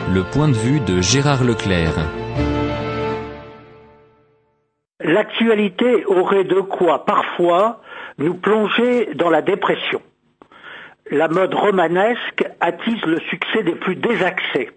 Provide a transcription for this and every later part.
Le point de vue de Gérard Leclerc. L'actualité aurait de quoi, parfois, nous plonger dans la dépression. La mode romanesque attise le succès des plus désaxés.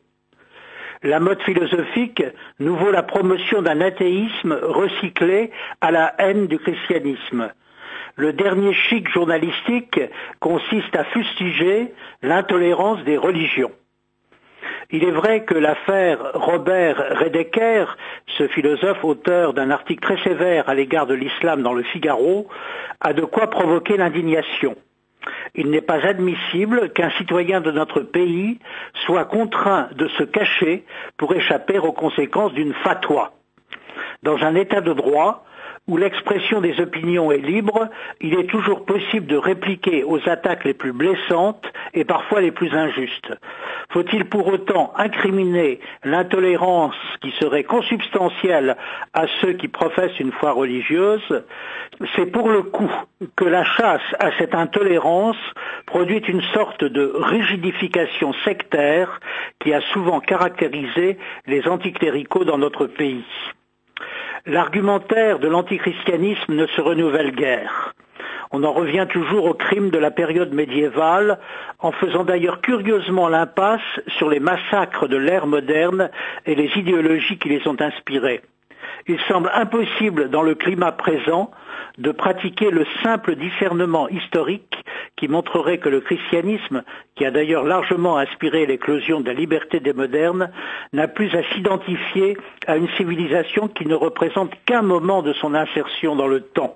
La mode philosophique nous vaut la promotion d'un athéisme recyclé à la haine du christianisme. Le dernier chic journalistique consiste à fustiger l'intolérance des religions. Il est vrai que l'affaire Robert Redeker, ce philosophe auteur d'un article très sévère à l'égard de l'islam dans le Figaro, a de quoi provoquer l'indignation. Il n'est pas admissible qu'un citoyen de notre pays soit contraint de se cacher pour échapper aux conséquences d'une fatwa. Dans un état de droit, où l'expression des opinions est libre, il est toujours possible de répliquer aux attaques les plus blessantes et parfois les plus injustes. Faut-il pour autant incriminer l'intolérance qui serait consubstantielle à ceux qui professent une foi religieuse? C'est pour le coup que la chasse à cette intolérance produit une sorte de rigidification sectaire qui a souvent caractérisé les anticléricaux dans notre pays. L'argumentaire de l'antichristianisme ne se renouvelle guère. On en revient toujours aux crimes de la période médiévale, en faisant d'ailleurs curieusement l'impasse sur les massacres de l'ère moderne et les idéologies qui les ont inspirés. Il semble impossible dans le climat présent de pratiquer le simple discernement historique qui montrerait que le christianisme, qui a d'ailleurs largement inspiré l'éclosion de la liberté des modernes, n'a plus à s'identifier à une civilisation qui ne représente qu'un moment de son insertion dans le temps.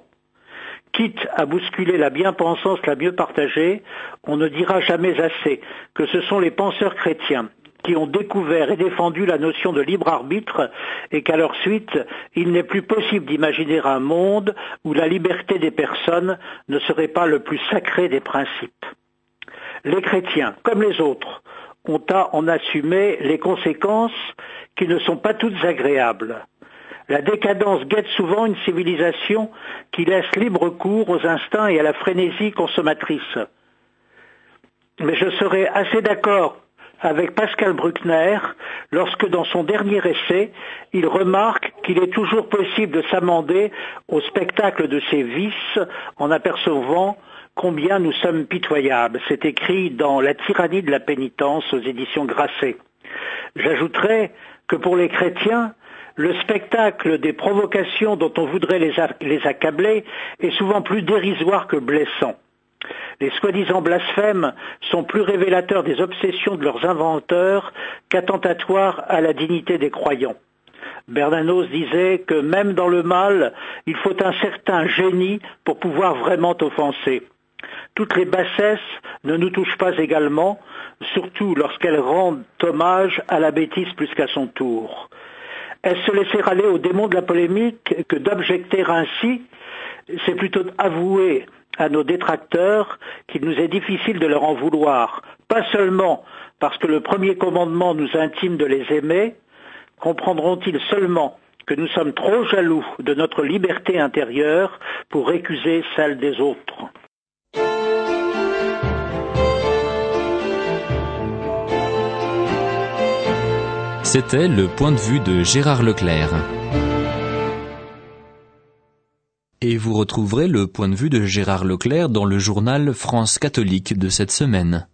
Quitte à bousculer la bien-pensance la mieux partagée, on ne dira jamais assez que ce sont les penseurs chrétiens qui ont découvert et défendu la notion de libre arbitre et qu'à leur suite, il n'est plus possible d'imaginer un monde où la liberté des personnes ne serait pas le plus sacré des principes. Les chrétiens, comme les autres, ont à en assumer les conséquences qui ne sont pas toutes agréables. La décadence guette souvent une civilisation qui laisse libre cours aux instincts et à la frénésie consommatrice. Mais je serais assez d'accord avec Pascal Bruckner lorsque dans son dernier essai, il remarque qu'il est toujours possible de s'amender au spectacle de ses vices en apercevant combien nous sommes pitoyables. C'est écrit dans La tyrannie de la pénitence aux éditions Grasset. J'ajouterais que pour les chrétiens, le spectacle des provocations dont on voudrait les accabler est souvent plus dérisoire que blessant. Les soi-disant blasphèmes sont plus révélateurs des obsessions de leurs inventeurs qu'attentatoires à la dignité des croyants. Bernanos disait que même dans le mal, il faut un certain génie pour pouvoir vraiment offenser. Toutes les bassesses ne nous touchent pas également, surtout lorsqu'elles rendent hommage à la bêtise plus qu'à son tour. Est-ce se laisser aller au démon de la polémique que d'objecter ainsi? C'est plutôt avouer à nos détracteurs qu'il nous est difficile de leur en vouloir, pas seulement parce que le premier commandement nous intime de les aimer. Comprendront-ils seulement que nous sommes trop jaloux de notre liberté intérieure pour récuser celle des autres? C'était le point de vue de Gérard Leclerc. Et vous retrouverez le point de vue de Gérard Leclerc dans le journal France catholique de cette semaine.